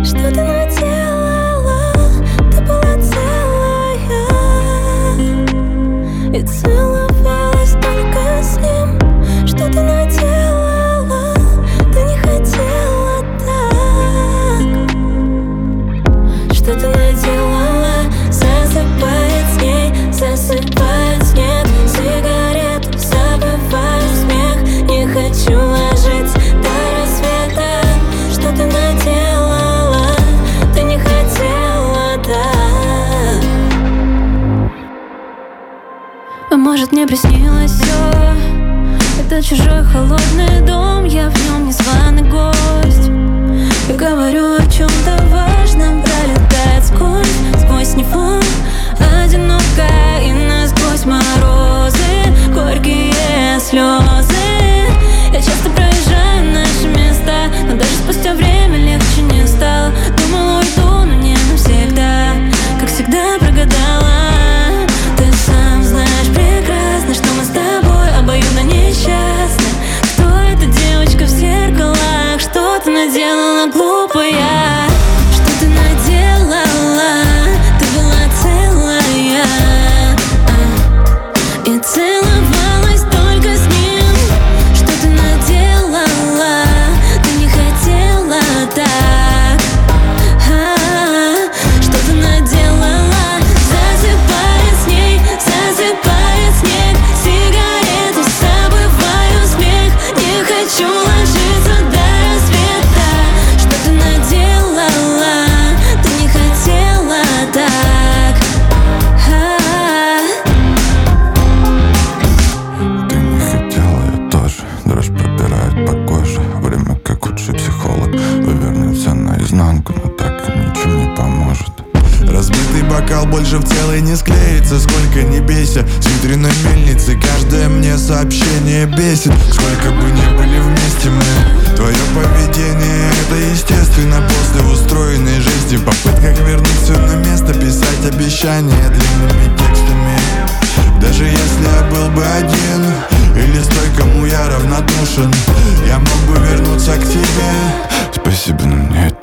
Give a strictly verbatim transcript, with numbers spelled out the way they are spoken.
Что ты наделала? Ты была целая и целовалась только с ним. Что ты наделала? Ты не хотела так. Что ты наделала? Засыпает с ней, засыпает снег. Сигарету забываю смех. Не хочу ложиться до рассвета. Что ты наделала? Ты не хотела так. А может, мне приснилось все? Это чужой холодный дом, я в нем незваный гость. Я говорю о чем-то важном, пролетает сквозь, сквозь него. Одинокая и насквозь морозы, горькие слезы. Я часто проезжаю наши места, но даже спустя время легче не стало. Думала, уйду, но не навсегда. Как всегда прогадала. Ты сам знаешь прекрасно, что мы с тобой обоюдно несчастны. Кто эта девочка в зеркалах? Что ты наделала, глупая? Что ты наделала? Ты была целая а, и целовалась только с ним. Что ты наделала? Ты не хотела так. а, Что ты наделала? Засыпает с ней, засыпает снег. Сигарету забываю смех. Не хочу ложиться до рассвета. Что ты наделала? Ты не хотела так. а, Ты не хотела, я тоже. Дрожь пробирает по коже. Время как худший психолог. Вывернется наизнанку, но так ничего не поможет. Разбитый бокал больше в целый не склеится. Сколько не бейся, с ветряной мельницы. Каждое мне сообщение бесит. Сколько бы ни были вместе мы, твое поведение это естественно. После устроенной жести в попытках вернуть все на место, писать обещания длинными текстами. Даже если я был бы один или с той, кому я равнодушен, я мог бы вернуться к тебе. Спасибо, но мне это